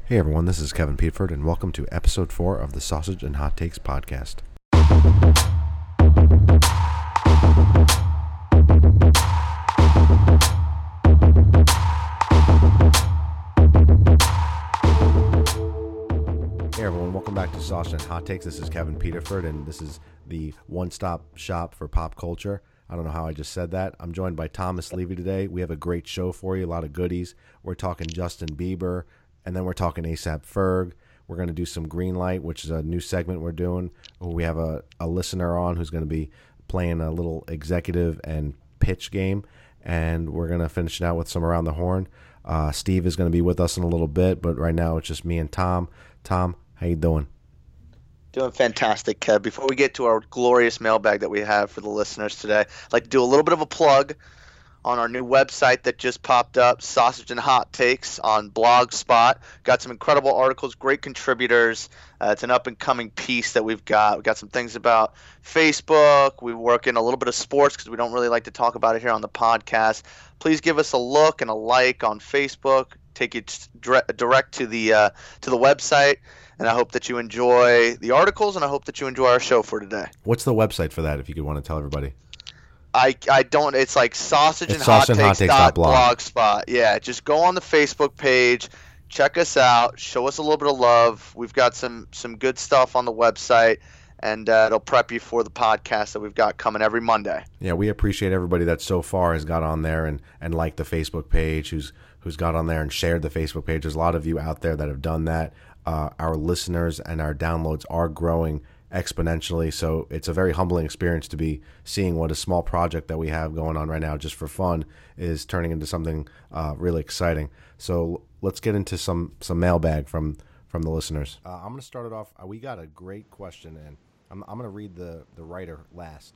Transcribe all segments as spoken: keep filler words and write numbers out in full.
Hey everyone, this is Kevin Peteford, and welcome to episode four of the Sausage and Hot Takes podcast. Hey everyone, welcome back to Sausage and Hot Takes. This is Kevin Peteford, and this is the one-stop shop for pop culture. I don't know how I just said that. I'm joined by Thomas Levy today. We have a great show for you, a lot of goodies. We're talking Justin Bieber, and then we're talking ASAP Ferg. We're going to do some Greenlight, which is a new segment we're doing. We have a, a listener on who's going to be playing a little executive and pitch game, and we're going to finish it out with some Around the Horn. Uh, Steve is going to be with us in a little bit, but right now it's just me and Tom. Tom, how you doing? Doing fantastic, Kev. Before we get to our glorious mailbag that we have for the listeners today, I'd like to do a little bit of a plug on our new website that just popped up, Sausage and Hot Takes on Blogspot. Got some incredible articles, great contributors. Uh, it's an up-and-coming piece that we've got. We've got some things about Facebook. We work in a little bit of sports because we don't really like to talk about it here on the podcast. Please give us a look and a like on Facebook. Take you direct, direct to the uh, to the website. And I hope that you enjoy the articles, and I hope that you enjoy our show for today. What's the website for that, if you could want to tell everybody? I, I don't. It's like sausage and hot takes dot blogspot. Yeah, just go on the Facebook page, check us out, show us a little bit of love. We've got some some good stuff on the website, and uh, it'll prep you for the podcast that we've got coming every Monday. Yeah, we appreciate everybody that so far has got on there and, and liked the Facebook page, who's who's got on there and shared the Facebook page. There's a lot of you out there that have done that. Uh, our listeners and our downloads are growing exponentially, so it's a very humbling experience to be seeing what a small project that we have going on right now just for fun is turning into something uh, really exciting. So let's get into some some mailbag from from the listeners. Uh, I'm going to start it off. Uh, we got a great question, and I'm, I'm going to read the, the writer last.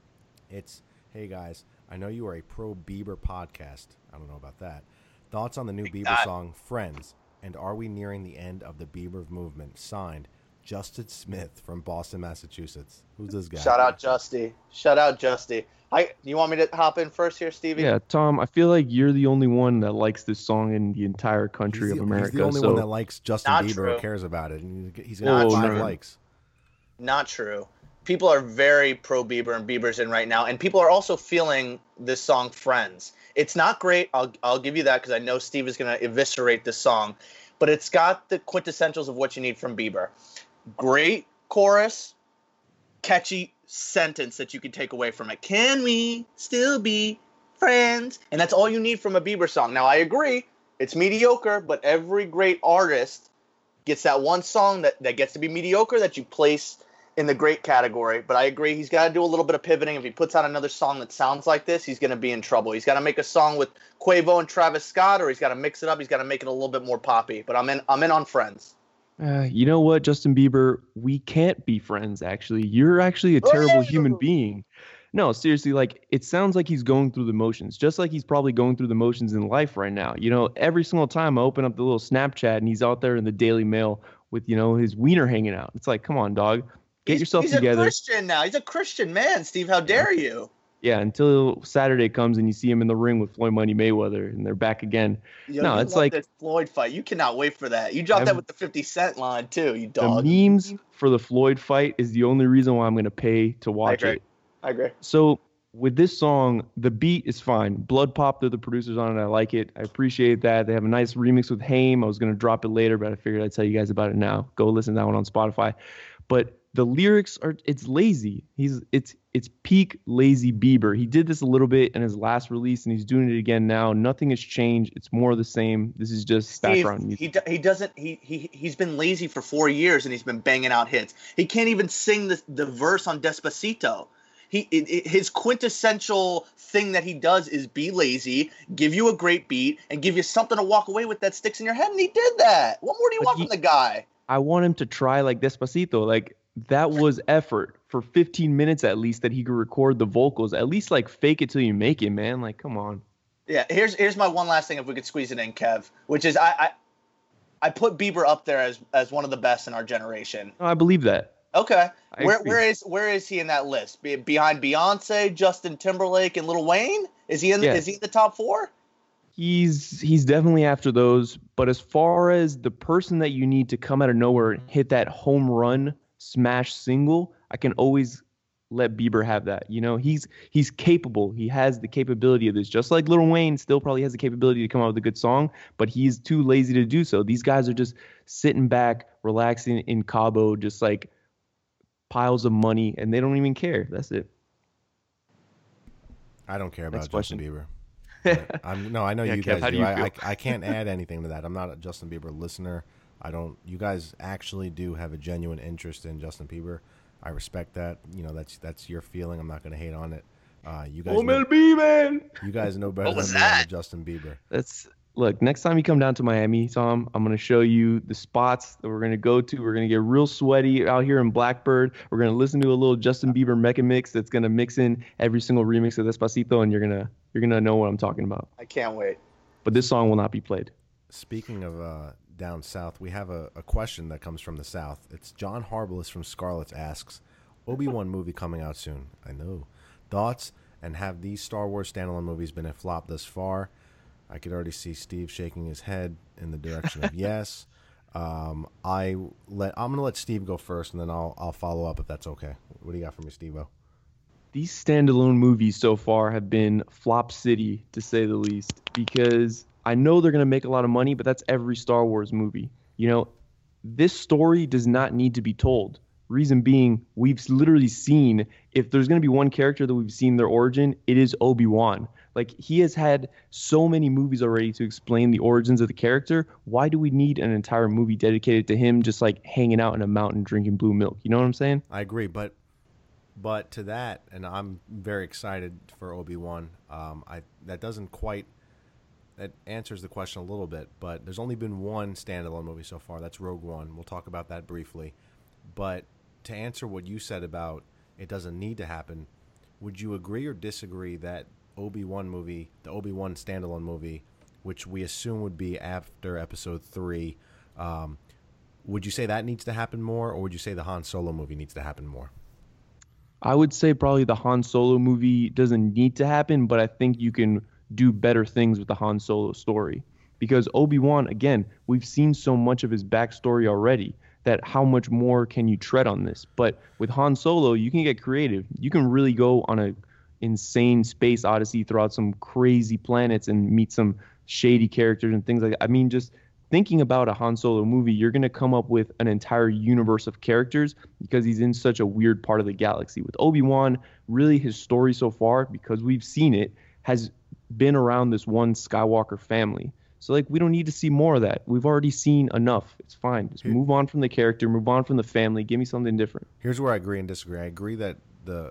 It's, hey guys, I know you are a pro Bieber podcast. I don't know about that. Thoughts on the new Bieber song, Friends, and are we nearing the end of the Bieber movement? Signed, Justin Smith from Boston, Massachusetts. Who's this guy? Shout out, Justy. Shout out, Justy. I, you want me to hop in first here, Stevie? Yeah, Tom, I feel like you're the only one that likes this song in the entire country the, of America. He's the only so... one that likes Justin Not Bieber true. and cares about it. And he's got five no. likes. Not true. People are very pro Bieber, and Bieber's in right now. And people are also feeling this song, Friends. It's not great. I'll, I'll give you that because I know Steve is going to eviscerate this song. But it's got the quintessentials of what you need from Bieber. Great chorus, catchy sentence that you can take away from it. Can we still be friends? And that's all you need from a Bieber song. Now, I agree, it's mediocre, but every great artist gets that one song that, that gets to be mediocre that you place in the great category. But I agree, he's got to do a little bit of pivoting. If he puts out another song that sounds like this, he's going to be in trouble. He's got to make a song with Quavo and Travis Scott, or he's got to mix it up. He's got to make it a little bit more poppy. But I'm in, I'm in on Friends. Uh, you know what, Justin Bieber? We can't be friends, actually. You're actually a terrible human being. No, seriously, like, it sounds like he's going through the motions, just like he's probably going through the motions in life right now. You know, every single time I open up the little Snapchat and he's out there in the Daily Mail with, you know, his wiener hanging out. It's like, come on, dog. Get he's, yourself he's together. He's a Christian now. He's a Christian man, Steve. How dare you? Yeah, until Saturday comes and you see him in the ring with Floyd Money Mayweather and they're back again. Yo, no, it's like this Floyd fight. You cannot wait for that. You dropped that with the fifty cent line too, you dog. The memes for the Floyd fight is the only reason why I'm going to pay to watch I agree. it. I agree. So with this song, the beat is fine. Blood Pop, they're the producers on it. I like it. I appreciate that. They have a nice remix with Haim. I was going to drop it later, but I figured I'd tell you guys about it now. Go listen to that one on Spotify. But the lyrics are, it's lazy. He's, it's, it's peak lazy Bieber. He did this a little bit in his last release, and he's doing it again now. Nothing has changed. It's more of the same. This is just Steve, background music. He, do, he doesn't, he, he, he's been lazy for four years and he's been banging out hits. He can't even sing the, the verse on Despacito. He, it, it, his quintessential thing that he does is be lazy, give you a great beat, and give you something to walk away with that sticks in your head. And he did that. What more do you But want he, from the guy? I want him to try like Despacito. Like, that was effort for fifteen minutes at least that he could record the vocals. At least like fake it till you make it, man. Like, come on. Yeah, here's here's my one last thing if we could squeeze it in, Kev, which is I I, I put Bieber up there as as one of the best in our generation. No, I believe that. Okay. I Where agree. where is where is he in that list? Be, behind Beyonce, Justin Timberlake, and Lil Wayne? Is he in Yeah. is he in the top four? He's he's definitely after those, but as far as the person that you need to come out of nowhere and hit that home run smash single, I can always let Bieber have that. You know, he's he's capable. He has the capability of this. Just like Lil Wayne still probably has the capability to come out with a good song, but he's too lazy to do so. These guys are just sitting back, relaxing in Cabo, just like piles of money, and they don't even care. That's it. I don't care about Next Justin question. Bieber. I'm no, I know Yeah, you Kev, guys how do do. you I, I feel? I can't add anything to that. I'm not a Justin Bieber listener. I don't. You guys actually do have a genuine interest in Justin Bieber. I respect that. You know, that's that's your feeling. I'm not going to hate on it. Uh, you guys, know, M L B, man. you guys know better What was than me on the that? Justin Bieber. That's look. Next time you come down to Miami, Tom, I'm gonna show you the spots that we're gonna go to. We're gonna get real sweaty out here in Blackbird. We're gonna listen to a little Justin Bieber Mecca mix that's gonna mix in every single remix of Despacito, and you're gonna you're gonna know what I'm talking about. I can't wait. But this song will not be played. Speaking of uh, down south, we have a, a question that comes from the south. It's John Harbalus from Scarlet's asks, Obi-Wan movie coming out soon. I know. Thoughts, and have these Star Wars standalone movies been a flop thus far? I could already see Steve shaking his head in the direction of yes. Um, I let I'm gonna let Steve go first, and then I'll I'll follow up if that's okay. What do you got for me, Steve-O? These standalone movies so far have been flop city, to say the least, because I know they're going to make a lot of money, but that's every Star Wars movie. You know, this story does not need to be told. Reason being, we've literally seen, if there's going to be one character that we've seen their origin, it is Obi-Wan. Like, he has had so many movies already to explain the origins of the character. Why do we need an entire movie dedicated to him just like hanging out in a mountain drinking blue milk? You know what I'm saying? I agree, but but to that, and I'm very excited for Obi-Wan. Um, I that doesn't quite that answers the question a little bit, but there's only been one standalone movie so far. That's Rogue One. We'll talk about that briefly. But to answer what you said about it doesn't need to happen, would you agree or disagree that Obi-Wan movie, the Obi-Wan standalone movie, which we assume would be after Episode Three, um, would you say that needs to happen more, or would you say the Han Solo movie needs to happen more? I would say probably the Han Solo movie doesn't need to happen, but I think you can do better things with the Han Solo story. Because Obi-Wan, again, we've seen so much of his backstory already that how much more can you tread on this? But with Han Solo, you can get creative. You can really go on a insane space odyssey throughout some crazy planets and meet some shady characters and things like that. I mean, just thinking about a Han Solo movie, you're going to come up with an entire universe of characters because he's in such a weird part of the galaxy. With Obi-Wan, really his story so far, because we've seen it, has been around this one Skywalker family. So, like, we don't need to see more of that. We've already seen enough. It's fine. Just move on from the character, move on from the family. Give me something different. Here's where I agree and disagree. I agree that the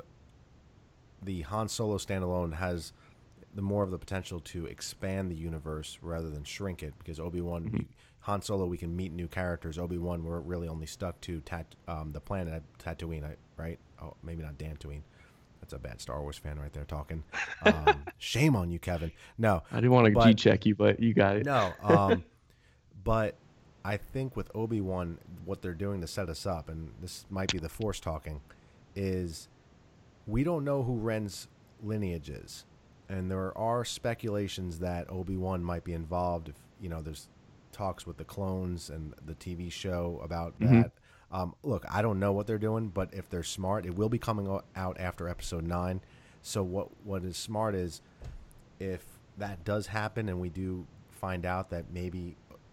the Han Solo standalone has the more of the potential to expand the universe rather than shrink it, because Obi-Wan, mm-hmm. we, Han Solo, we can meet new characters. Obi-Wan, we're really only stuck to tat, um, the planet Tatooine, right? Oh, maybe not Dantooine. That's a bad Star Wars fan right there talking. Um, shame on you, Kevin. No. I didn't want to but, G-check you, but you got it. No. Um, but I think with Obi-Wan, what they're doing to set us up, and this might be the Force talking, is we don't know who Ren's lineage is. And there are speculations that Obi-Wan might be involved. If you know, there's talks with the clones and the T V show about Mm-hmm. that. Um, look, I don't know what they're doing, but if they're smart, it will be coming out after Episode Nine. So what what is smart is if that does happen, and we do find out that maybe,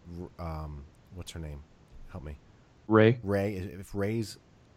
um, what's her name? Help me. Rey. Rey. If Rey's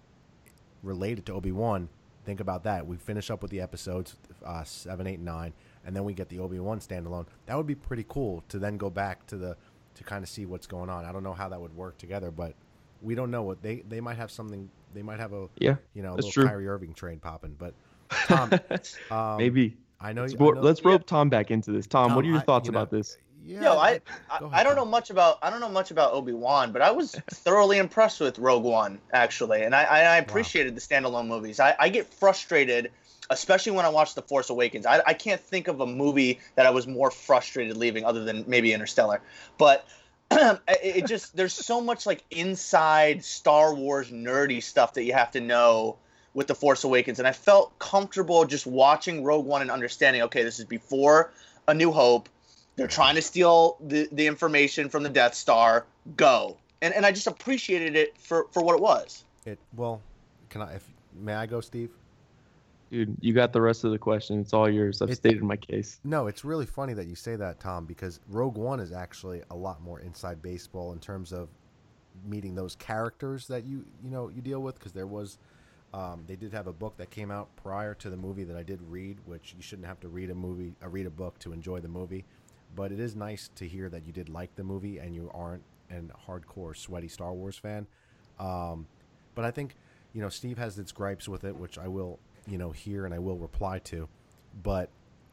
related to Obi-Wan. Think about that. We finish up with the episodes uh, seven, eight, nine, and then we get the Obi-Wan standalone. That would be pretty cool to then go back to the to kind of see what's going on. I don't know how that would work together, but we don't know what they they might have something. They might have a yeah, you know a that's little true. Kyrie Irving trade popping. But Tom, um, maybe I know. Let's, you, I know let's rope yeah. Tom back into this. Tom, Tom, what are your I- thoughts you know, about this? Yeah, Yo, I, go I, ahead, I don't Tom. know much about I don't know much about Obi-Wan, but I was thoroughly impressed with Rogue One, actually, and I I, I appreciated the standalone movies. I, I get frustrated, especially when I watch The Force Awakens. I, I can't think of a movie that I was more frustrated leaving, other than maybe Interstellar. But it, it just there's so much like inside Star Wars nerdy stuff that you have to know with The Force Awakens, and I felt comfortable just watching Rogue One and understanding, okay, this is before A New Hope. They're trying to steal the, the information from the Death Star. Go. And and I just appreciated it for, for what it was. It well, can I? If, may I go, Steve? Dude, you got the rest of the question. It's all yours. I've it, stated my case. No, it's really funny that you say that, Tom, because Rogue One is actually a lot more inside baseball in terms of meeting those characters that you you know you deal with. Because there was, um, they did have a book that came out prior to the movie that I did read, which you shouldn't have to read a movie, uh, read a book to enjoy the movie. But it is nice to hear that you did like the movie and you aren't an hardcore sweaty Star Wars fan. Um, but I think you know Steve has its gripes with it, which I will. you know, hear and I will reply to, but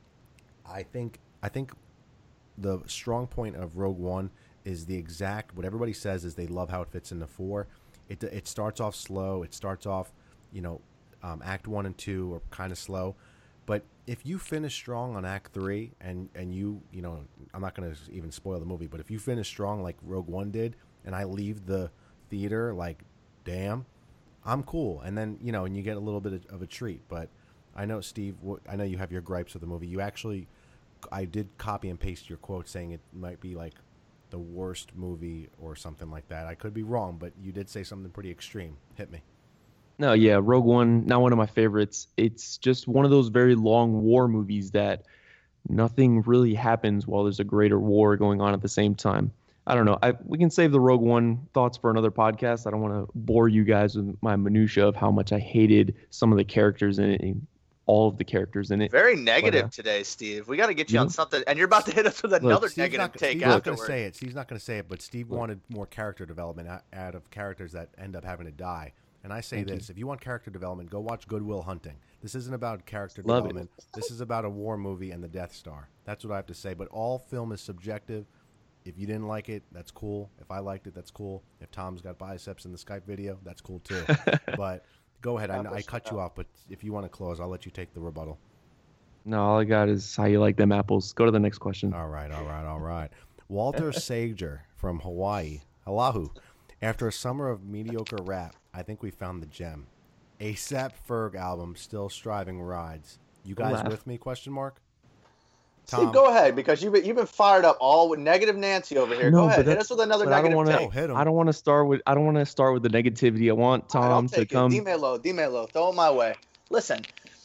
I think I think the strong point of Rogue One is the exact what everybody says is they love how it fits into four. It it starts off slow. It starts off, you know, um, Act One and Two are kind of slow, but if you finish strong on Act Three and and you you know I'm not going to even spoil the movie, but if you finish strong like Rogue One did, and I leave the theater like, damn. I'm cool, and then you know, and you get a little bit of a treat. But I know, Steve, I know you have your gripes with the movie. You actually, I did copy and paste your quote saying it might be like the worst movie or something like that. I could be wrong, but you did say something pretty extreme. Hit me. No, yeah, Rogue One, not one of my favorites. It's just one of those very long war movies that nothing really happens while there's a greater war going on at the same time. I don't know. I, we can save the Rogue One thoughts for another podcast. I don't want to bore you guys with my minutia of how much I hated some of the characters in it, and all of the characters in it. Very negative but, uh, today, Steve. We got to get you yeah. on something, and you're about to hit us with another Steve's negative not, take Steve's not afterward. going to say it. Steve's not going to say it, but Steve Look. wanted more character development out, out of characters that end up having to die. And I say Thank this: you. if you want character development, go watch Good Will Hunting. This isn't about character Love development. It. This is about a war movie and the Death Star. That's what I have to say. But all film is subjective. If you didn't like it, that's cool. If I liked it, that's cool. If Tom's got biceps in the Skype video, that's cool too. But go ahead. I, I cut you off, but if you want to close, I'll let you take the rebuttal. No, all I got is how you like them apples. Go to the next question. All right, all right, all right. Walter Sager from Hawaii. Oahu. After a summer of mediocre rap, I think we found the gem. ASAP Ferg album, Still Striving rides. You guys Laugh. with me? Question mark. Steve, Tom. go ahead, because you've been, you've been fired up all with negative Nancy over here. No, go ahead, but hit us with another but I don't negative wanna- take. Oh, hit him. I don't want to start with I don't want to start with the negativity. I want Tom All right, I'll to take come. it. D-Melo, D-Melo, throw it my way. Listen,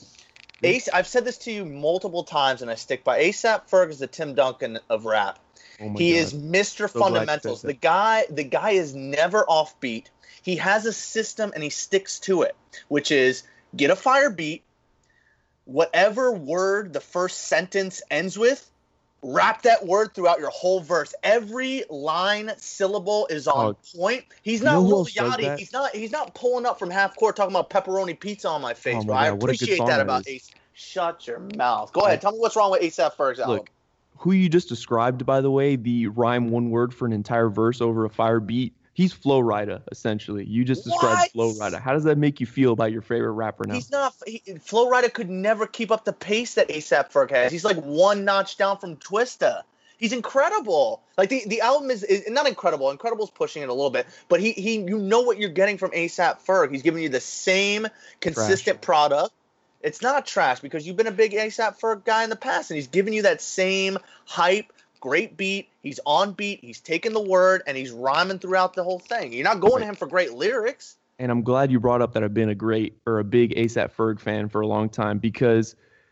Ace, I've said this to you multiple times, and I stick by. ASAP Ferg is the Tim Duncan of rap. Oh my He God. is Mister So glad you Fundamentals. said The that. guy, the guy is never offbeat. He has a system and he sticks to it, which is get a fire beat. Whatever word the first sentence ends with, wrap that word throughout your whole verse. Every line syllable is on Oh, point. He's you not know who Lil else does Yachty. that? He's not. He's not pulling up from half court talking about pepperoni pizza on my face. Oh my bro. I God, what a good appreciate song that that about is. Ace. Shut your mouth. Go ahead. I- Tell me what's wrong with ASAP Ferg's album. Look, who you just described, by the way, the rhyme one word for an entire verse over a fire beat. He's Flow Rida, essentially. You just described What? Flow Rida. How does that make you feel about your favorite rapper now? He's not. He, Flow Rida could never keep up the pace that ASAP Ferg has. He's like one notch down from Twista. He's incredible. Like the, the album is, is not incredible. Incredible's pushing it a little bit, but he he you know what you're getting from ASAP Ferg. He's giving you the same consistent product. It's not trash because you've been a big ASAP Ferg guy in the past, and he's giving you that same hype. Great beat. He's on beat. He's taking the word and he's rhyming throughout the whole thing. You're not going Right. to him for great lyrics. And I'm glad you brought up that I've been a great or a big ASAP Ferg fan for a long time, because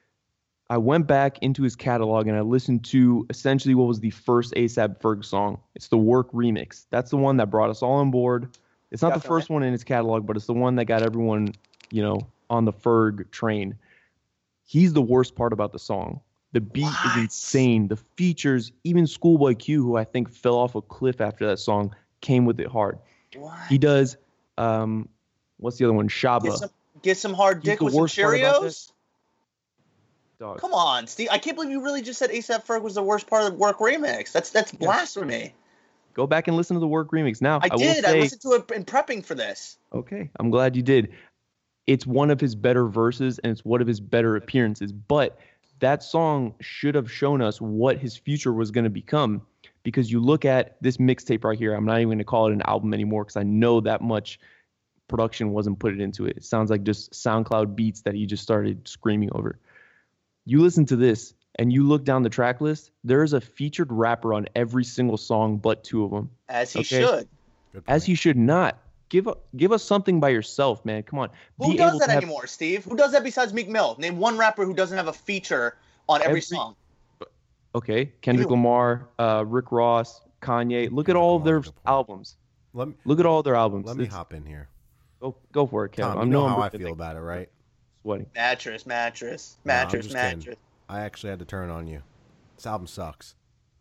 I went back into his catalog and I listened to essentially what was the first ASAP Ferg song. It's the Work remix. That's the one that brought us all on board. It's not the Definitely. first one in his catalog, but it's the one that got everyone, you know, on the Ferg train. He's the worst part about the song. The beat What? is insane. The features, even Schoolboy Q, who I think fell off a cliff after that song, came with it hard. What? He does, um, what's the other one? Shaba. Get some, get some hard He's dick the with some worst part about Cheerios. this. Dog. Come on, Steve. I can't believe you really just said ASAP Ferg was the worst part of the Work remix. That's that's blasphemy. Go back and listen to the Work remix. Now, I, I, will did. say, I listened to it in prepping for this. okay, I'm glad you did. It's one of his better verses and it's one of his better appearances. But that song should have shown us what his future was going to become, because you look at this mixtape right here. I'm not even going to call it an album anymore because I know that much production wasn't put into it. It sounds like just SoundCloud beats that he just started screaming over. You listen to this and you look down the track list, there is a featured rapper on every single song but two of them. As he Okay? should. As you should not. Give a, give us something by yourself, man. Come on. Who Be does able that to have anymore, Steve? Who does that besides Meek Mill? Name one rapper who doesn't have a feature on every, every song. Okay, Kendrick You. Lamar, uh, Rick Ross, Kanye. Look at Kendrick all of their Lamar's a good point. albums. Let me Look at all their albums. let me It's- hop in here. Go, go for it, Kevin. Tom, I you know I'm how I really feel about it, right? sweating. Mattress, mattress, No, I'm mattress, just kidding. mattress. I actually had to turn on you. This album sucks.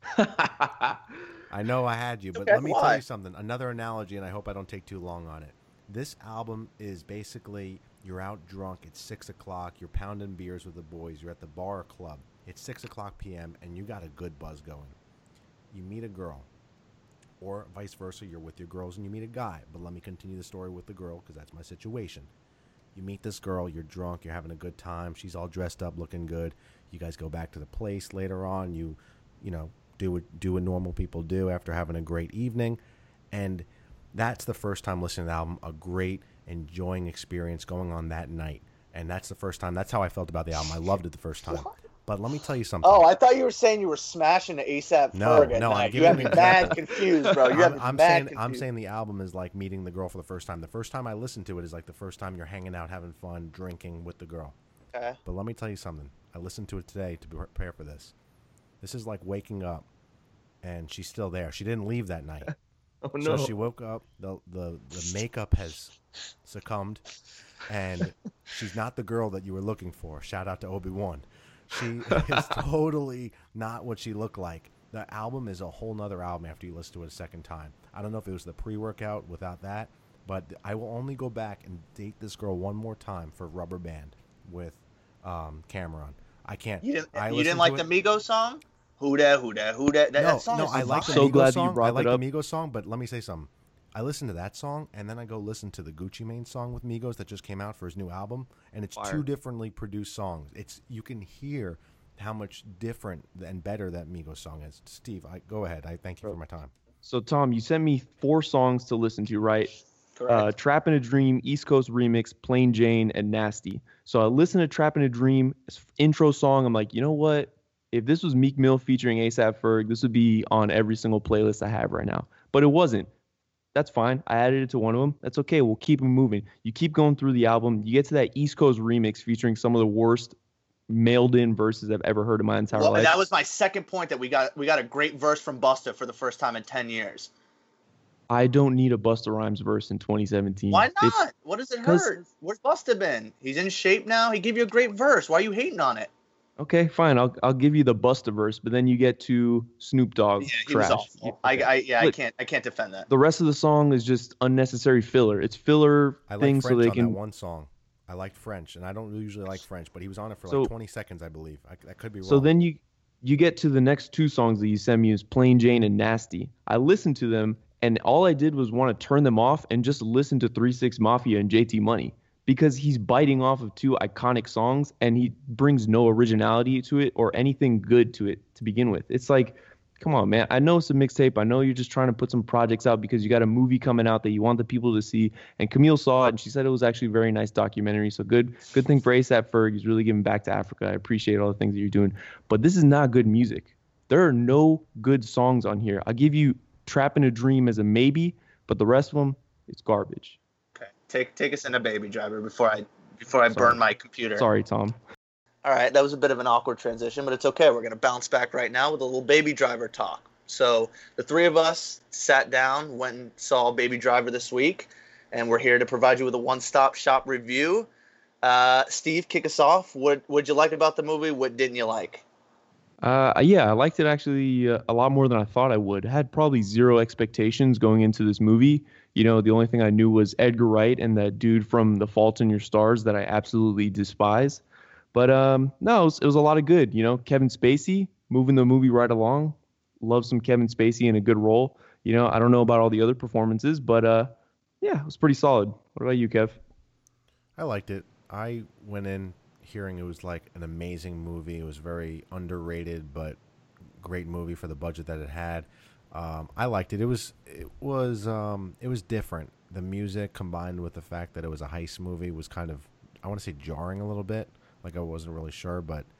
I know I had you, but Okay, let me tell why? you something. Another analogy, and I hope I don't take too long on it. This album is basically you're out drunk. It's six o'clock. You're pounding beers with the boys. You're at the bar or club. It's six o'clock p m and you got a good buzz going. You meet a girl, or vice versa. You're with your girls and you meet a guy. But let me continue the story with the girl because that's my situation. You meet this girl. You're drunk. You're having a good time. She's all dressed up, looking good. You guys go back to the place later on. You, you know, do what do what normal people do after having a great evening, and that's the first time listening to the album. A great, enjoying experience going on that night, and that's the first time. That's how I felt about the album. I loved it the first time. But let me tell you something. Oh, I thought you were saying you were smashing the ASAP No, Ferg at no, I'm night. You giving have me you an mad example. confused, bro. You have I'm, me I'm mad saying confused. I'm saying the album is like meeting the girl for the first time. The first time I listened to it is like the first time you're hanging out, having fun, drinking with the girl. Okay. But let me tell you something. I listened to it today to prepare for this. This is like waking up, and she's still there. She didn't leave that night. Oh So she woke up. The, the the makeup has succumbed, and she's not the girl that you were looking for. Shout out to Obi-Wan. She is totally not what she looked like. The album is a whole nother album after you listen to it a second time. I don't know if it was the pre-workout without that, but I will only go back and date this girl one more time for Rubber Band with um, Cameron. I can't. You didn't, I you listened didn't like to the it- Migos song? Who that, who that, who that? That, no, that song no, is I like the So Migos glad you song. brought I like it the up. Migos song, but let me say something. I listen to that song, and then I go listen to the Gucci Mane song with Migos that just came out for his new album, and it's Fire. two differently produced songs. It's you can hear how much different and better that Migos song is. Steve, I, go ahead. I thank you for my time. So Tom, you sent me four songs to listen to, right? correct. Uh, Trap in a Dream, East Coast Remix, Plain Jane, and Nasty. So I listened to Trap in a Dream intro song. I'm like, you know what? If this was Meek Mill featuring ASAP Ferg, this would be on every single playlist I have right now. But it wasn't. That's fine. I added it to one of them. That's okay. We'll keep it moving. You keep going through the album. You get to that East Coast Remix featuring some of the worst mailed in verses I've ever heard in my entire Well, life. that was my second point that we got we got a great verse from Busta for the first time in ten years. I don't need a Busta Rhymes verse in twenty seventeen. Why It's- not? What does it 'cause- hurt? Where's Busta been? He's in shape now. He gave you a great verse. Why are you hating on it? Okay, fine. I'll I'll give you the Busta verse, but then you get to Snoop Dogg Yeah, he trash. was awful. I, I yeah, I Look, can't I can't defend that. The rest of the song is just unnecessary filler. It's filler I like things French so they on can. that one song. I liked French, and I don't usually like French, but he was on it for So- like twenty seconds, I believe. I, that could be wrong. So then you you get to the next two songs that you sent me is Plain Jane and Nasty. I listened to them and all I did was want to turn them off and just listen to three six Mafia and J T Money because he's biting off of two iconic songs and he brings no originality to it or anything good to it to begin with. It's like, come on, man. I know it's a mixtape. I know you're just trying to put some projects out because you got a movie coming out that you want the people to see. And Camille saw it and she said it was actually a very nice documentary. So good, good thing for ASAP Ferg. He's really giving back to Africa. I appreciate all the things that you're doing. But this is not good music. There are no good songs on here. I'll give you Trap in a Dream as a maybe, but the rest of them, it's garbage. Okay, take take us into Baby Driver before I before I Sorry. burn my computer. Sorry, Tom. All right, that was a bit of an awkward transition, but it's okay. We're going to bounce back right now with a little Baby Driver talk. So the three of us sat down, went and saw Baby Driver this week, and we're here to provide you with a one-stop shop review. Uh, Steve, kick us off. What what'd you like about the movie? What didn't you like? Uh, yeah, I liked it actually uh, a lot more than I thought I would. I had probably zero expectations going into this movie. You know, the only thing I knew was Edgar Wright and that dude from The Fault in Your Stars that I absolutely despise. But um, no, it was, it was a lot of good. You know, Kevin Spacey moving the movie right along. Love some Kevin Spacey in a good role. You know, I don't know about all the other performances, but uh, yeah, it was pretty solid. What about you, Kev? I liked it. I went in hearing it was like an amazing movie. It was very underrated, but great movie for the budget that it had. Um, I liked it. It was it was um, it was different. The music combined with the fact that it was a heist movie was kind of, I want to say, jarring a little bit. Like I wasn't really sure, but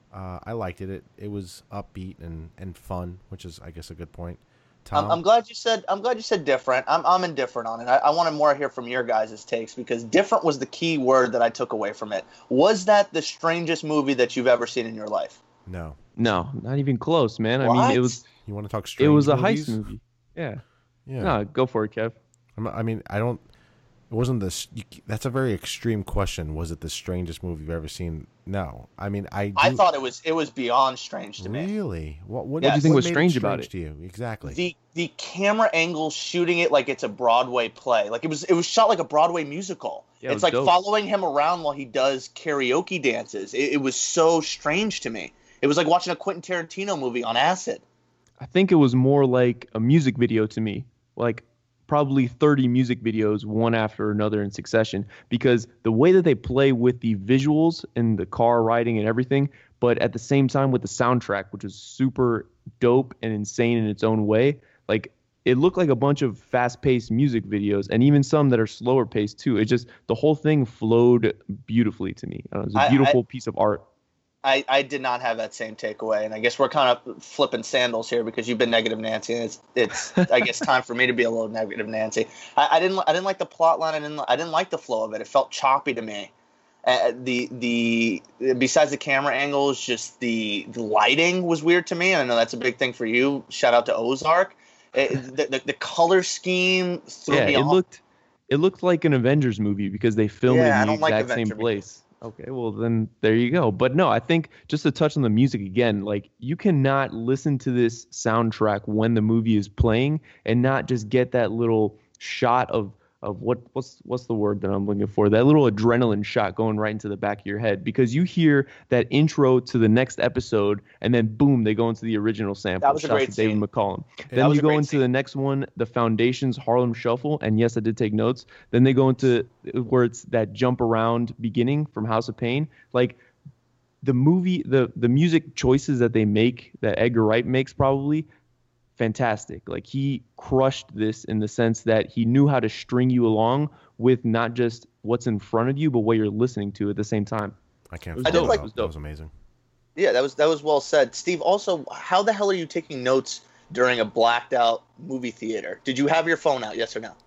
Uh, I liked it. It it was upbeat and, and fun, which is I guess a good point. I'm, Tom, I'm glad you said I'm glad you said different. I'm I'm indifferent on it. I, I want to more hear from your guys' takes because different was the key word that I took away from it. Was that the strangest movie that you've ever seen in your life? no. No, not even close, man. I What? mean, it was You want to talk strange it was a movies? heist movie. Yeah. Yeah. No, go for it, Kev. I'm not- I mean, I don't. It wasn't this. You, that's a very extreme question. Was it the strangest movie you've ever seen? No. I mean, I. Do, I thought it was it was beyond strange to me. Really? What? What, Yes. what What do you think was made strange about it? to you? Exactly. The the camera angle shooting it like it's a Broadway play. Like it was it was shot like a Broadway musical. Yeah, it it's was like dope. following him around while he does karaoke dances. It, it was so strange to me. It was like watching a Quentin Tarantino movie on acid. I think it was more like a music video to me, like probably thirty music videos, one after another in succession, because the way that they play with the visuals and the car riding and everything, but at the same time with the soundtrack, which was super dope and insane in its own way, like it looked like a bunch of fast-paced music videos and even some that are slower paced too. It just, the whole thing flowed beautifully to me. Uh, It was a I- beautiful I- piece of art. I, I did not have that same takeaway, and I guess we're kind of flipping sandals here because you've been negative Nancy, and it's it's I guess time for me to be a little negative Nancy. I, I didn't I didn't like the plot line. I didn't I didn't like the flow of it. It felt choppy to me. Uh, the the besides the camera angles, just the, the lighting was weird to me. And I know that's a big thing for you. Shout out to Ozark. It, the, the the color scheme threw Yeah, me it off. looked it looked like an Avengers movie because they filmed Yeah, I it in the don't like exact same Avenger place. Okay, well then there you go. But no, I think just to touch on the music again, like you cannot listen to this soundtrack when the movie is playing and not just get that little shot of of what what's what's the word that I'm looking for? That little adrenaline shot going right into the back of your head because you hear that intro to the next episode and then boom, they go into the original sample. That was a Shouts great to David scene. McCollum. That Then was you a go great into scene. the next one, the Foundation's Harlem Shuffle, and yes, I did take notes. Then they go into where it's that jump around beginning from House of Pain. Like the movie, the the music choices that they make, that Edgar Wright makes, probably fantastic. Like he crushed this in the sense that he knew how to string you along with not just what's in front of you, but what you're listening to at the same time. I can't. It was follow dope. that like- up. It was That dope. was amazing. Yeah, that was that was well said, Steve. Also, how the hell are you taking notes during a blacked out movie theater? Did you have your phone out? Yes or no?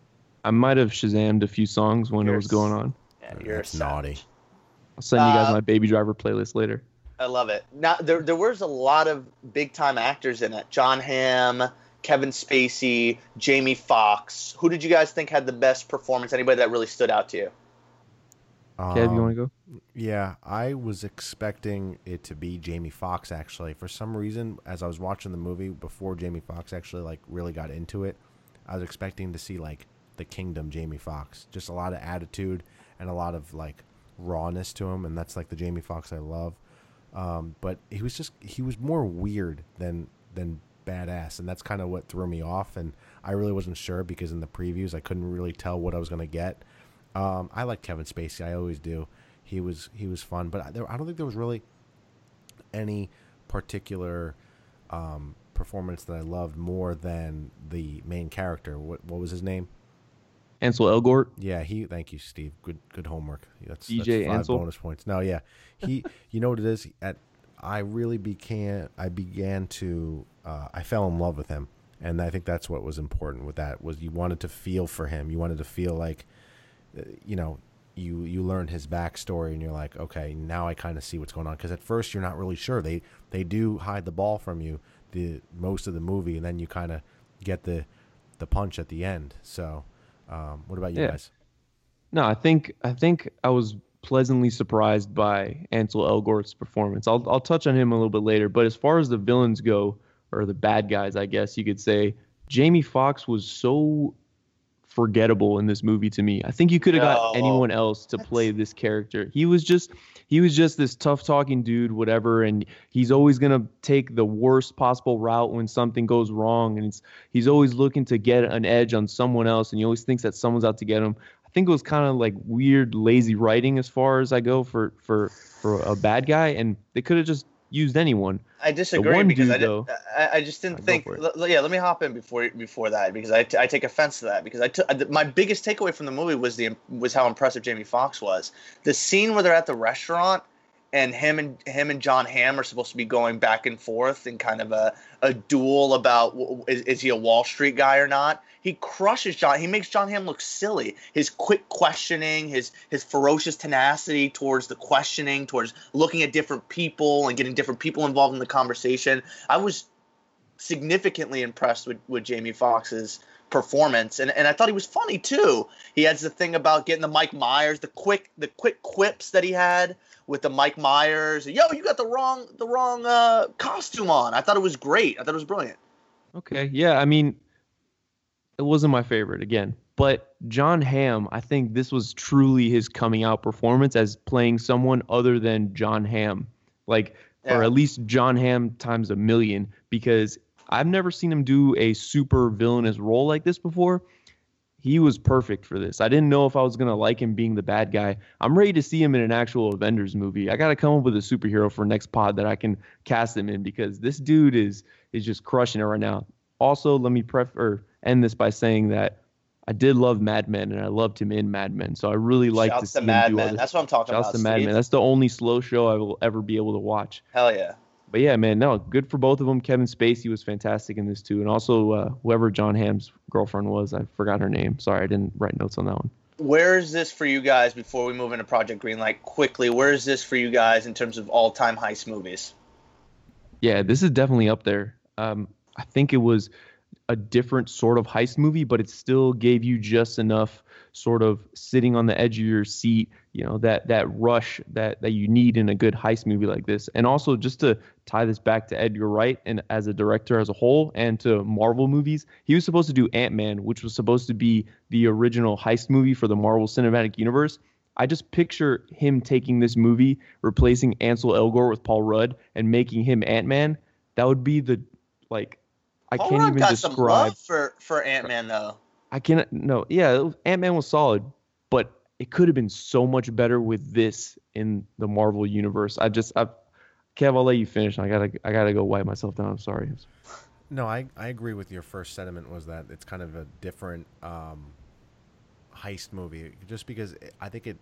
I might have Shazammed a few songs when You're it was going on. Yeah, you're That's a naughty. savage. I'll send you guys Uh, my Baby Driver playlist later. I love it. Now there there was a lot of big time actors in it. John Hamm, Kevin Spacey, Jamie Foxx. Who did you guys think had the best performance? Anybody that really stood out to you? Kev, Um, you want to go? Yeah, I was expecting it to be Jamie Foxx actually. For some reason, as I was watching the movie before Jamie Foxx actually like really got into it, I was expecting to see like the Kingdom Jamie Foxx. Just a lot of attitude and a lot of like rawness to him, and that's like the Jamie Foxx I love. Um, but he was just he was more weird than than badass, and that's kind of what threw me off. And I really wasn't sure because in the previews I couldn't really tell what I was gonna get. Um, I like Kevin Spacey. I always do. He was he was fun, but I, there, I don't think there was really any particular um, performance that I loved more than the main character. What what was his name? Ansel Elgort. Yeah, he. Thank you, Steve. Good good homework. That's, D J that's five Ansel? bonus points. No, yeah, he. You know what it is? At I really began. I began to. Uh, I fell in love with him, and I think that's what was important with that. Was you wanted to feel for him. You wanted to feel like, uh, you know, you you learn his backstory, and you're like, okay, now I kind of see what's going on. Because at first you're not really sure. They they do hide the ball from you the most of the movie, and then you kind of get the the punch at the end. So. Um, what about you Yeah. guys? No, I think I think I was pleasantly surprised by Ansel Elgort's performance. I'll I'll touch on him a little bit later, but as far as the villains go, or the bad guys, I guess you could say, Jamie Foxx was so forgettable in this movie to me. I think you could have got No. anyone else to play this character. He was just he was just this tough talking dude, whatever, and he's always gonna take the worst possible route when something goes wrong, and it's he's always looking to get an edge on someone else, and he always thinks that someone's out to get him. I think it was kind of like weird, lazy writing as far as I go for for for a bad guy, and they could have just used anyone. I disagree one because dude, I, didn't, though- I I just didn't Go think. for it. l- yeah, let me hop in before before that because I, t- I take offense to that because I took my biggest takeaway from the movie was the was how impressive Jamie Foxx was. The scene where they're at the restaurant and him and him and John Hamm are supposed to be going back and forth in kind of a, a duel about is, is he a Wall Street guy or not. He crushes John. He makes John Hamm look silly. His quick questioning, his his ferocious tenacity towards the questioning, towards looking at different people and getting different people involved in the conversation. I was significantly impressed with, with Jamie Foxx's performance, and and I thought he was funny too. He has the thing about getting the Mike Myers, the quick the quick quips that he had with the Mike Myers. Yo, you got the wrong the wrong uh, costume on. I thought it was great. I thought it was brilliant. Okay, yeah, I mean, it wasn't my favorite again, but John Hamm, I think this was truly his coming out performance as playing someone other than John Hamm, like Yeah. or at least John Hamm times a million, because I've never seen him do a super villainous role like this before. He was perfect for this. I didn't know if I was going to like him being the bad guy. I'm ready to see him in an actual Avengers movie. I got to come up with a superhero for next pod that I can cast him in, because this dude is is just crushing it right now. Also, let me pref- or end this by saying that I did love Mad Men, and I loved him in Mad Men. So I really like to Shouts see to him Mad do all Men. this. That's what I'm talking Shouts about. to Mad Steve. Men. That's the only slow show I will ever be able to watch. Hell yeah. But yeah, man, no, good for both of them. Kevin Spacey was fantastic in this too, and also uh, whoever John Hamm's girlfriend was, I forgot her name. Sorry, I didn't write notes on that one. Where is this for you guys before we move into Project Greenlight? Quickly, where is this for you guys in terms of all-time heist movies? Yeah, this is definitely up there. Um, I think it was a different sort of heist movie, but it still gave you just enough sort of sitting on the edge of your seat, you know, that that rush that that you need in a good heist movie like this. And also, just to tie this back to Edgar Wright and as a director as a whole, and to Marvel movies, he was supposed to do Ant-Man, which was supposed to be the original heist movie for the Marvel Cinematic Universe. I just picture him taking this movie, replacing Ansel Elgort with Paul Rudd, and making him Ant-Man. That would be the, like, I Paul can't Rudd even got describe. some love for, for Ant-Man, though. I cannot. No, yeah, Ant-Man was solid, but it could have been so much better with this in the Marvel universe. I just, I, Kev, I'll let you finish. I gotta, I gotta go wipe myself down. I'm sorry. No, I, I agree with your first sentiment, was that it's kind of a different um, heist movie, just because it, I think it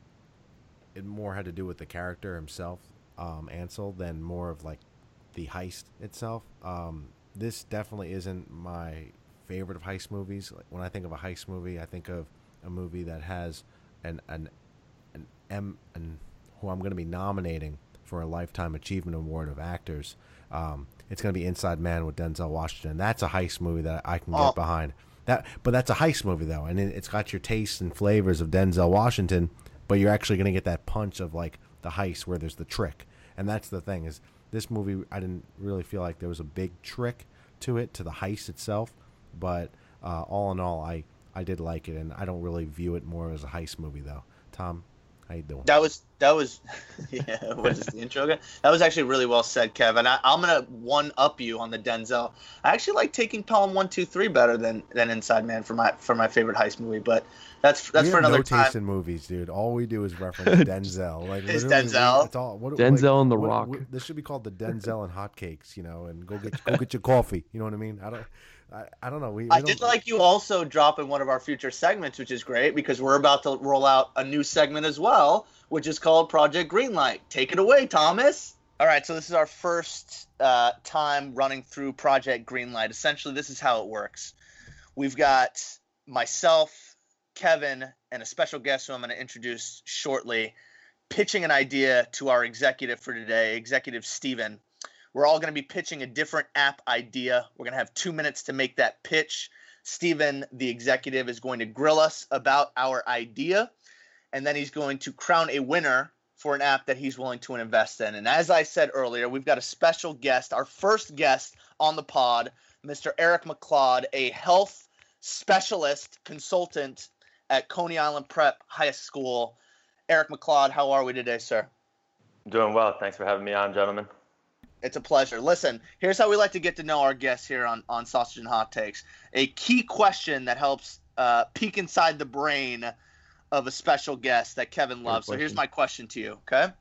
it more had to do with the character himself, um, Ansel, than more of like the heist itself. Um, this definitely isn't my favorite of heist movies. Like, when I think of a heist movie, I think of a movie that has an an an M and who I'm going to be nominating for a Lifetime Achievement Award of actors. Um, it's going to be Inside Man with Denzel Washington. That's a heist movie that I can get Oh. behind. That, but that's a heist movie though, and it, it's got your tastes and flavors of Denzel Washington. But you're actually going to get that punch of like the heist where there's the trick, and that's the thing is this movie. I didn't really feel like there was a big trick to it, to the heist itself. But uh, all in all, I, I did like it, and I don't really view it more as a heist movie though. Tom, how you doing? That was that was yeah. What is the intro again? That was actually really well said, Kevin. I, I'm gonna one up you on the Denzel. I actually like Taking Pelham one two three better than, than Inside Man for my for my favorite heist movie. But that's that's we for have another no time. taste in movies, dude. All we do is reference Denzel. Like It's literally, we- Denzel. It's all, what, Denzel like, and The what- Rock. what- this should be called the Denzel and hotcakes, you know. And go get go get your coffee. You know what I mean? I don't. I, I don't know. We, we I don't, did like you also drop in one of our future segments, which is great because we're about to roll out a new segment as well, which is called Project Greenlight. Take it away, Thomas. All right, so this is our first uh, time running through Project Greenlight. Essentially, this is how it works. We've got myself, Kevin, and a special guest who I'm going to introduce shortly, pitching an idea to our executive for today, Executive Steven. We're all going to be pitching a different app idea. We're going to have two minutes to make that pitch. Steven, the executive, is going to grill us about our idea, and then he's going to crown a winner for an app that he's willing to invest in. And as I said earlier, we've got a special guest, our first guest on the pod, Mister Eric McLeod, a health specialist consultant at Coney Island Prep High School. Eric McLeod, how are we today, sir? Doing well. Thanks for having me on, gentlemen. It's a pleasure. Listen, here's how we like to get to know our guests here on, on Sausage and Hot Takes. A key question that helps uh, peek inside the brain of a special guest that Kevin loves. So here's my question to you, okay?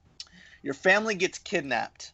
Your family gets kidnapped.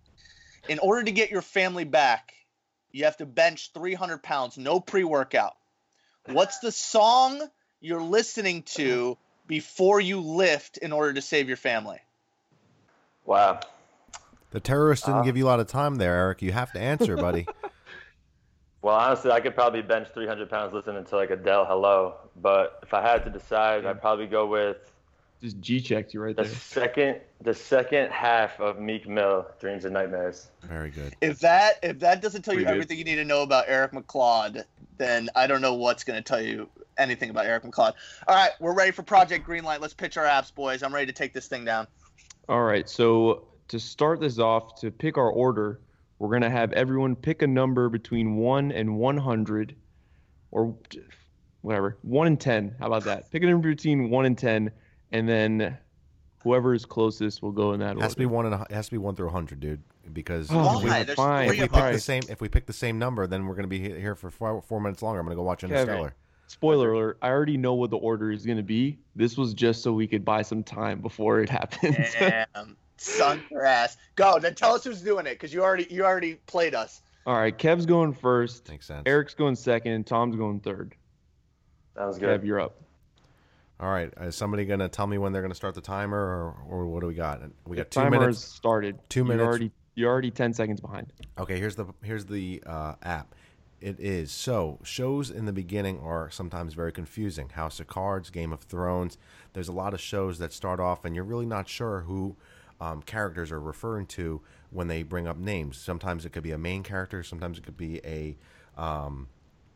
In order to get your family back, you have to bench three hundred pounds, no pre-workout. What's the song you're listening to before you lift in order to save your family? Wow. The terrorists didn't Uh, give you a lot of time there, Eric. You have to answer, buddy. Well, honestly, I could probably bench three hundred pounds listening to like Adele Hello. But if I had to decide, I'd probably go with Just G checked you right the there. second the second half of Meek Mill, Dreams and Nightmares. Very good. If that if that doesn't tell you Pretty good. everything you need to know about Eric McLeod, then I don't know what's going to tell you anything about Eric McLeod. All right, we're ready for Project Greenlight. Let's pitch our apps, boys. I'm ready to take this thing down. All right. So to start this off, to pick our order, we're going to have everyone pick a number between one and one hundred, or whatever, one and ten. How about that? Pick a number between one and ten, and then whoever is closest will go in that It order. has to be one and a, it has to be one through a hundred, dude. Because Oh, if we, Why? we- There's fine. three if we of pick us. the same, if we pick the same number, then we're gonna be he- here for four, four minutes longer. I'm gonna go watch Interstellar. Spoiler alert, I already know what the order is going to be. This was just so we could buy some time before it happens. Damn, sunk your ass. Go. Then tell us who's doing it, because you already you already played us. All right, Kev's going first. Makes sense. Eric's going second. Tom's going third. Sounds Kev, good. you're up. All right. Is somebody gonna tell me when they're gonna start the timer, or, or what do we got? We got two Timer minutes. has started. Two You're minutes. Already, you're already ten seconds behind. Okay, here's the here's the uh, app. It is so shows in the beginning are sometimes very confusing. House of Cards, Game of Thrones. There's a lot of shows that start off and you're really not sure who um, characters are referring to when they bring up names. Sometimes it could be a main character. Sometimes it could be a um,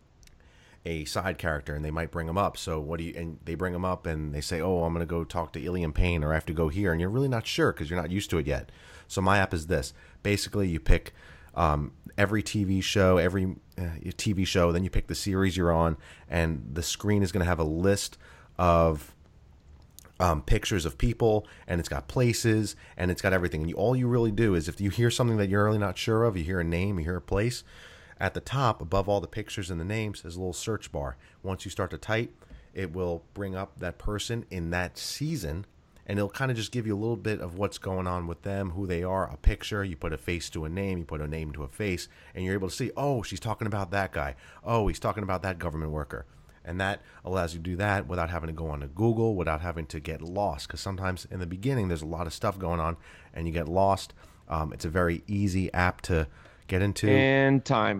a side character, and they might bring them up. So what do you? And they bring them up and they say, "Oh, I'm going to go talk to Ilian Payne, or I have to go here," and you're really not sure because you're not used to it yet. So my app is this. Basically, you pick um, every T V show, every uh, T V show, then you pick the series you're on, and the screen is going to have a list of um, pictures of people, and it's got places, and it's got everything. And you, all you really do is if you hear something that you're really not sure of, you hear a name, you hear a place, at the top, above all the pictures and the names, there's a little search bar. Once you start to type, it will bring up that person in that season, and it'll kind of just give you a little bit of what's going on with them, who they are, a picture. You put a face to a name, you put a name to a face, and you're able to see, oh, she's talking about that guy. Oh, he's talking about that government worker. And that allows you to do that without having to go on to Google, without having to get lost. Because sometimes in the beginning, there's a lot of stuff going on, and you get lost. Um, it's a very easy app to get into. And time.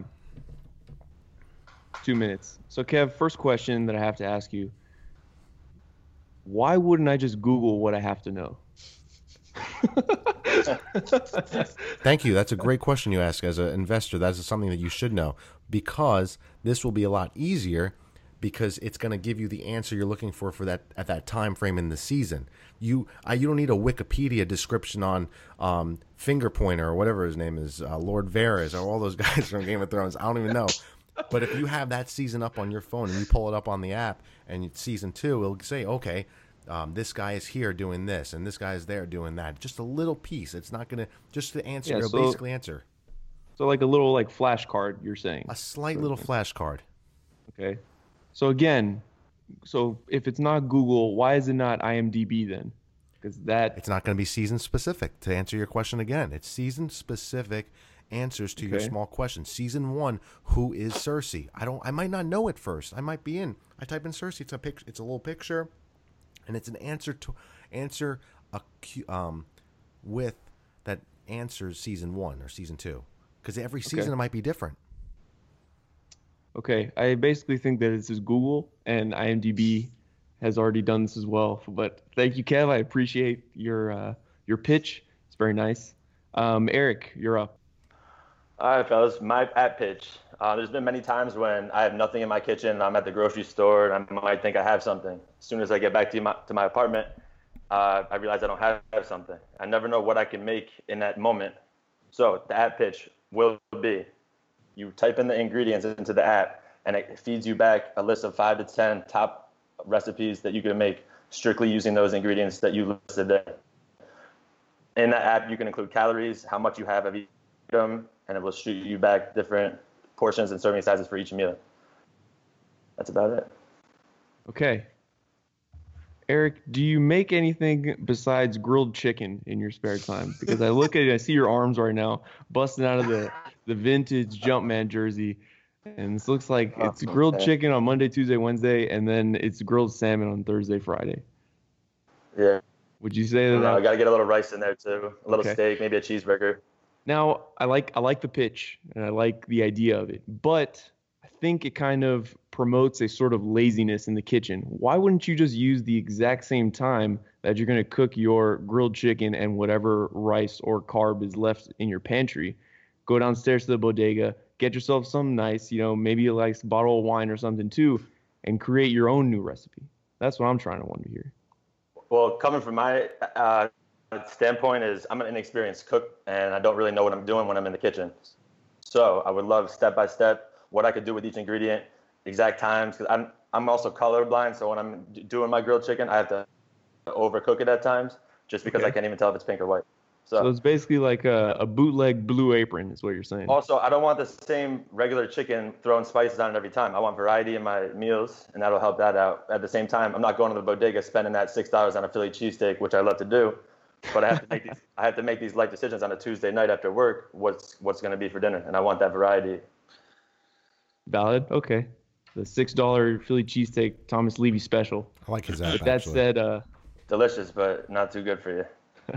Two minutes. So, Kev, first question that I have to ask you. Why wouldn't I just Google what I have to know? Thank you. That's a great question you ask as an investor. That is something that you should know, because this will be a lot easier, because it's going to give you the answer you're looking for for that at that time frame in the season. You I, you don't need a Wikipedia description on um, Finger Pointer or whatever his name is, uh, Lord Varys, or all those guys from Game of Thrones. I don't even know. But if you have that season up on your phone and you pull it up on the app and it's season two, it'll say, okay, um, this guy is here doing this and this guy is there doing that. Just a little piece. It's not going to, just the answer, Yeah, it'll so- basically answer. So, like a little like flashcard, you're saying. A slight little flashcard. Okay. So again, so if it's not Google, why is it not IMDb then? Because that It's not going to be season specific. To answer your question again, it's season specific answers to your Okay. small question. Season one, who is Cersei? I don't. I might not know it first. I might be in. I type in Cersei. It's a pic. It's a little picture, and it's an answer to answer a cu- um with that answers season one or season two, because every season it might be different. Okay, I basically think that this is Google, and IMDb has already done this as well. But thank you, Kev. I appreciate your uh, your pitch. It's very nice. Um, Eric, you're up. All right, fellas, my app pitch. Uh, there's been many times when I have nothing in my kitchen and I'm at the grocery store and I might think I have something. As soon as I get back to my, to my apartment, uh, I realize I don't have, have something. I never know what I can make in that moment. So the app pitch will be, you type in the ingredients into the app and it feeds you back a list of five to ten top recipes that you can make strictly using those ingredients that you listed there. In that app, you can include calories, how much you have of each item, and it will shoot you back different portions and serving sizes for each meal. That's about it. Okay. Eric, do you make anything besides grilled chicken in your spare time? Because I look at it, I see your arms right now busting out of the, the vintage Jumpman jersey. And this looks like it's grilled Okay. chicken on Monday, Tuesday, Wednesday, and then it's grilled salmon on Thursday, Friday. Yeah. Would you say that? I that got to get a little rice in there too, a little Okay. steak, maybe a cheeseburger. Now, I like I like the pitch and I like the idea of it, but I think it kind of promotes a sort of laziness in the kitchen. Why wouldn't you just use the exact same time that you're going to cook your grilled chicken and whatever rice or carb is left in your pantry? Go downstairs to the bodega, get yourself some nice, you know, maybe like a bottle of wine or something too, and create your own new recipe. That's what I'm trying to wonder here. Well, coming from my uh, standpoint is I'm an inexperienced cook, and I don't really know what I'm doing when I'm in the kitchen. So I would love step by step what I could do with each ingredient, exact times, because I'm I'm also colorblind. So when I'm d- doing my grilled chicken, I have to overcook it at times, just because Okay. I can't even tell if it's pink or white. So So it's basically like a, a bootleg Blue Apron is what you're saying. also, I don't want the same regular chicken throwing spices on it every time. I want variety in my meals, and that'll help that out. At the same time, I'm not going to the bodega spending that six dollars on a Philly cheesesteak, which I love to do. But I have to make these. I have to make these life decisions on a Tuesday night after work. What's what's going to be for dinner, and I want that variety. Valid. Okay. The six dollar Philly cheesesteak Thomas Levy special. I like his app. With that actually. said, uh, Delicious, but not too good for you.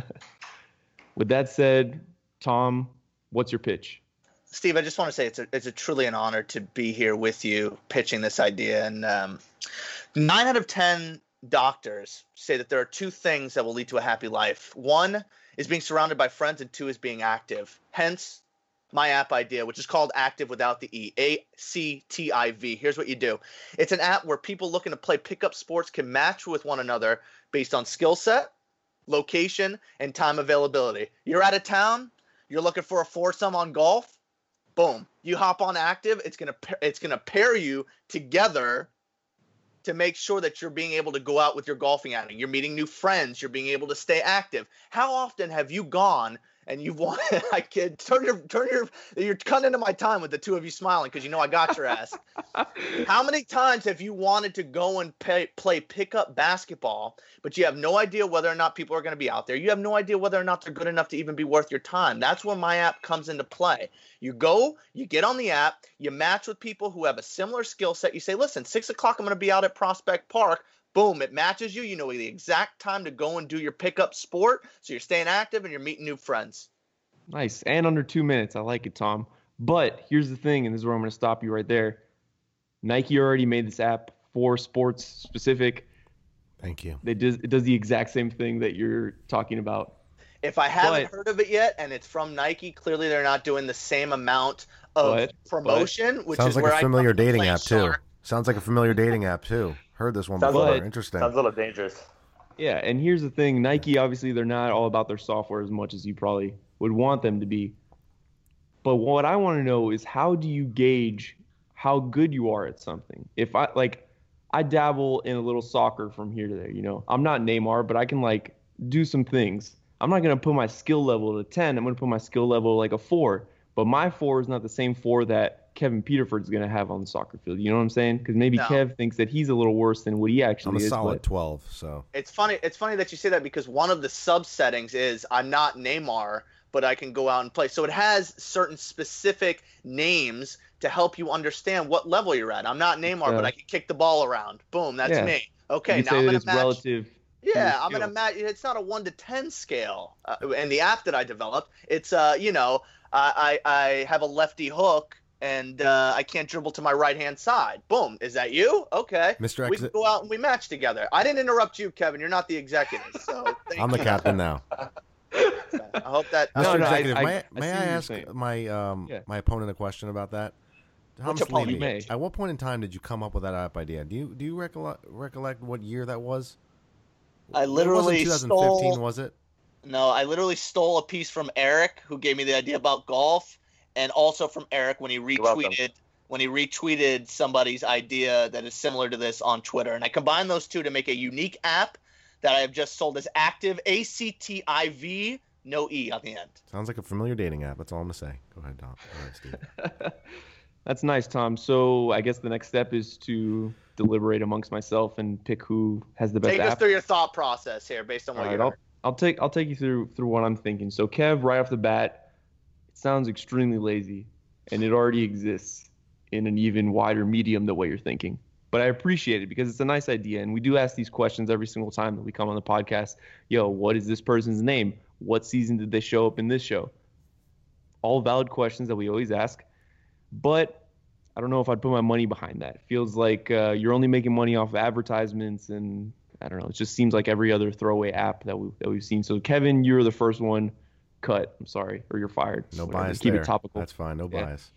with that said, Tom, what's your pitch? Steve, I just want to say it's a it's a truly an honor to be here with you pitching this idea. And um, nine out of ten doctors say that there are two things that will lead to a happy life. One is being surrounded by friends, and two is being active. Hence, my app idea, which is called Active without the E, A C T I V. Here's what you do. It's an app where people looking to play pickup sports can match with one another based on skill set, location, and time availability. You're out of town, you're looking for a foursome on golf, boom, you hop on Active. It's gonna it's gonna pair you together to make sure that you're being able to go out with your golfing outing. You're meeting new friends. You're being able to stay active. How often have you gone and you've wanted? I kid. Turn your turn your. You're cutting into my time with the two of you smiling because you know I got your ass. How many times have you wanted to go and pay, play pickup basketball, but you have no idea whether or not people are going to be out there? You have no idea whether or not they're good enough to even be worth your time. That's where my app comes into play. You go, you get on the app, you match with people who have a similar skill set. You say, listen, six o'clock, I'm going to be out at Prospect Park. Boom, it matches you. You know the exact time to go and do your pickup sport. So you're staying active and you're meeting new friends. Nice. And under two minutes. I like it, Tom. But here's the thing, and this is where I'm going to stop you right there. Nike already made this app for sports specific. Thank you. They does, it does the exact same thing that you're talking about. If I haven't But- heard of it yet and it's from Nike, clearly they're not doing the same amount of But- promotion, which Sounds is like where a I familiar come into dating play, app too. Shark. Sounds like a familiar dating app too. Heard this one Sounds before. like- Interesting. Sounds a little dangerous. Yeah, and here's the thing. Nike, obviously, they're not all about their software as much as you probably would want them to be. But what I want to know is how do you gauge how good you are at something? If I, like, I dabble in a little soccer from here to there, you know. I'm not Neymar, but I can, like, do some things. I'm not going to put my skill level to ten. I'm going to put my skill level like a four. But my four is not the same four that Kevin Peterford's going to have on the soccer field. You know what I'm saying? Because maybe No. Kev thinks that he's a little worse than what he I'm actually a is. solid but- twelve. So It's funny. It's funny that you say that because one of the sub settings is I'm not Neymar, but I can go out and play. So it has certain specific names to help you understand what level you're at. I'm not Neymar, Uh, but I can kick the ball around. Boom, that's Yeah. me. Okay, you now can I'm say that gonna it's match. relative. Yeah, your I'm gonna skills. match. It's not a one to ten scale. Uh, and the app that I developed, it's uh, you know, I I, I have a lefty hook. And uh, I can't dribble to my right hand side. Boom. Is that you? Okay. Mister We X, can go out and we match together. I didn't interrupt you, Kevin. You're not the executive. So thank I'm the you. captain now. I hope that. No, Mister no, I- Executive, I- may, I may see I what you're ask saying. my um Yeah. my opponent a question about that? Thomas opponent? Levy, You may. at what point in time did you come up with that app idea? Do you do you recollect recollect what year that was? I It wasn't literally twenty fifteen, stole. was it? No, I literally stole a piece from Eric, who gave me the idea about golf, and also from Eric when he welcome. retweeted when he retweeted somebody's idea that is similar to this on Twitter. And I combined those two to make a unique app that I have just sold as Active, A C T I V, no E on the end. Sounds like a familiar dating app. That's all I'm gonna say. Go ahead, Tom. Go ahead, Steve. That's nice, Tom. So I guess the next step is to deliberate amongst myself and pick who has the best Take us app. through your thought process here based on All what right, you I'll, heard. I'll take I'll take you through through what I'm thinking. So Kev, right off the bat, it sounds extremely lazy, and it already exists in an even wider medium the way you're thinking. But I appreciate it because it's a nice idea. And we do ask these questions every single time that we come on the podcast. Yo, what is this person's name? What season did they show up in this show? All valid questions that we always ask. But I don't know if I'd put my money behind that. It feels like uh, you're only making money off of advertisements, and I don't know. It just seems like every other throwaway app that, we, that we've seen. So, Kevin, you're the first one cut. I'm sorry. Or you're fired. No Whatever. bias Keep there. it topical. That's fine. No Yeah. bias.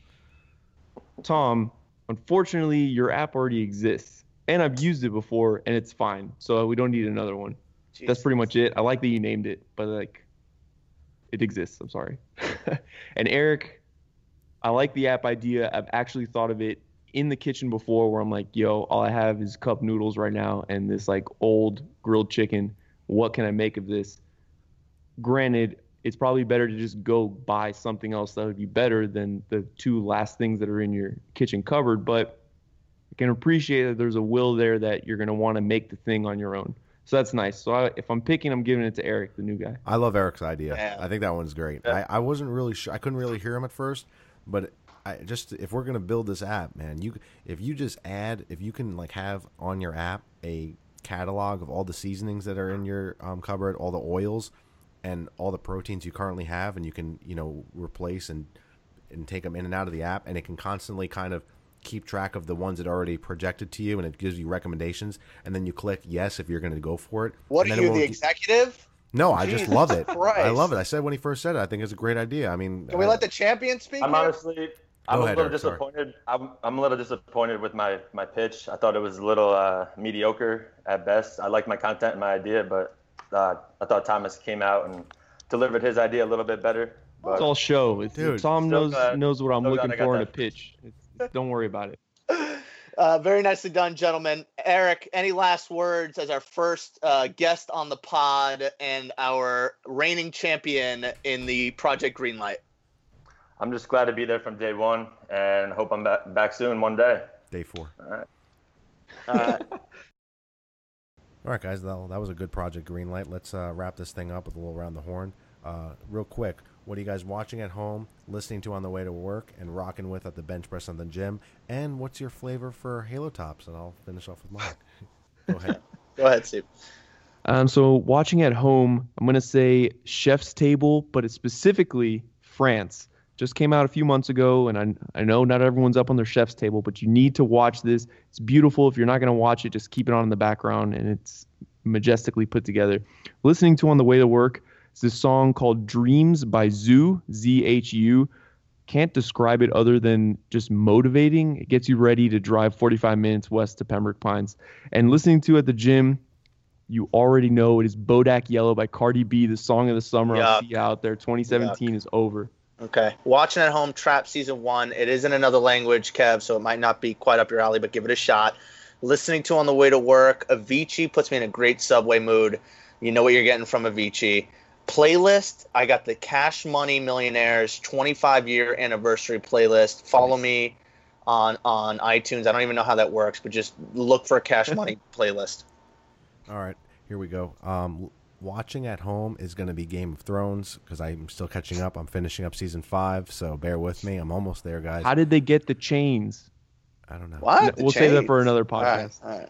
Tom, unfortunately, your app already exists, and I've used it before, and it's fine. So we don't need another one. Jesus. That's pretty much it. I like that you named it, but like, it exists. I'm sorry. And Eric, I like the app idea. I've actually thought of it in the kitchen before, where I'm like, yo, all I have is cup noodles right now and this like old grilled chicken. What can I make of this? Granted, it's probably better to just go buy something else that would be better than the two last things that are in your kitchen cupboard. But I can appreciate that there's a will there that you're going to want to make the thing on your own. So that's nice. So I, if I'm picking, I'm giving it to Eric, the new guy. I love Eric's idea. Yeah. I think that one's great. Yeah. I, I wasn't really sure. I couldn't really hear him at first, but I just if we're gonna build this app, man, you if you just add if you can like have on your app a catalog of all the seasonings that are in your um, cupboard, all the oils, and all the proteins you currently have, and you can you know replace and and take them in and out of the app, and it can constantly kind of keep track of the ones that are already projected to you, and it gives you recommendations, and then you click yes if you're going to go for it. What and are then it you, the won't- executive? No, I just Jesus love it. I Christ. love it. I said when he first said it, I think it's a great idea. I mean, Can we uh, let the champion speak? I'm here? honestly, I'm Go a ahead, little Eric, sorry. disappointed. I'm, I'm a little disappointed with my, my pitch. I thought it was a little uh, mediocre at best. I like my content and my idea, but uh, I thought Thomas came out and delivered his idea a little bit better. But It's all show. It's, Dude, Tom still knows glad- knows what I'm still glad looking I got for in a that. pitch. It's, don't worry about it. Uh, very nicely done, gentlemen. Eric, any last words as our first uh, guest on the pod and our reigning champion in the Project Greenlight? I'm just glad to be there from day one and hope I'm back, back soon one day. day four. All right. Uh, All right, guys, that, that was a good Project Greenlight. Let's uh, wrap this thing up with a little round the horn. Uh, real quick, what are you guys watching at home, listening to on the way to work, and rocking with at the bench press on the gym? And what's your flavor for Halo Tops? And I'll finish off with mine. Go ahead. go ahead, Steve. Um, so watching at home, I'm gonna say Chef's Table, but it's specifically France. Just came out a few months ago, and I I know not everyone's up on their Chef's Table, but you need to watch this. It's beautiful. If you're not gonna watch it, just keep it on in the background, and it's majestically put together. Listening to on the way to work is this song called Dreams by Zoo, Z H U. Can't describe it other than just motivating. It gets you ready to drive forty-five minutes west to Pembroke Pines. And listening to at the gym, you already know it is Bodak Yellow by Cardi B, the song of the summer. I'll Yuck. see you out there. twenty seventeen is over. Okay. Watching at home, Trap Season one. It is in another language, Kev, so it might not be quite up your alley, but give it a shot. Listening to on the way to work, Avicii puts me in a great Subway mood. You know what you're getting from Avicii. Playlist, I got the Cash Money Millionaires twenty-five year anniversary playlist. Follow me on on iTunes. I don't even know how that works, but just look for a Cash Money playlist. All right, here we go. Um, watching at home is going to be Game of Thrones because I'm still catching up. I'm finishing up season five, so bear with me. I'm almost there, guys. How did they get the chains? I don't know. What? We'll save that for another All right, podcast. all right.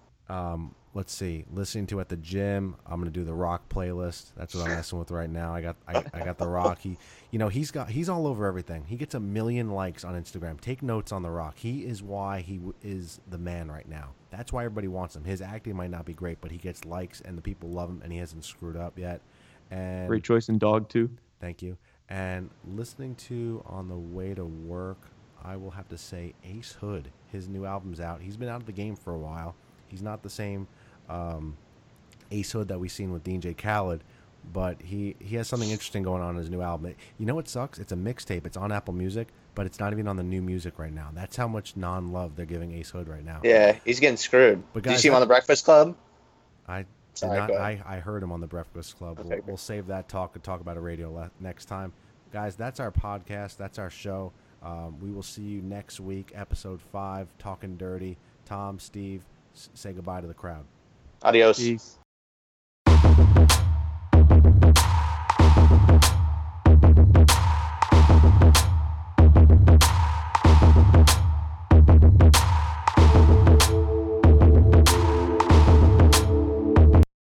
Um, let's see. Listening to at the gym. I'm gonna do the Rock playlist. That's what I'm messing with right now. I got I, I got the Rock. He, you know, he's got he's all over everything. He gets a million likes on Instagram. Take notes on the Rock. He is why he w- is the man right now. That's why everybody wants him. His acting might not be great, but he gets likes and the people love him, and he hasn't screwed up yet. And Great choice in Dog too. thank you. And listening to on the way to work, I will have to say Ace Hood. His new album's out. He's been out of the game for a while. He's not the same um, Ace Hood that we've seen with D J Khaled, but he, he has something interesting going on in his new album. You know what sucks? It's a mixtape. It's on Apple Music, but it's not even on the new music right now. That's how much non-love they're giving Ace Hood right now. Yeah, he's getting screwed. But Did you guys, see him on that- the Breakfast Club? I did Sorry, not. go I, ahead. I heard him on the Breakfast Club. Okay, We'll, good. we'll save that talk and talk about a radio le- next time, guys. That's our podcast. That's our show. Um, we will see you next week, episode five, Talking Dirty. Tom, Steve, s- say goodbye to the crowd. Adios. Peace.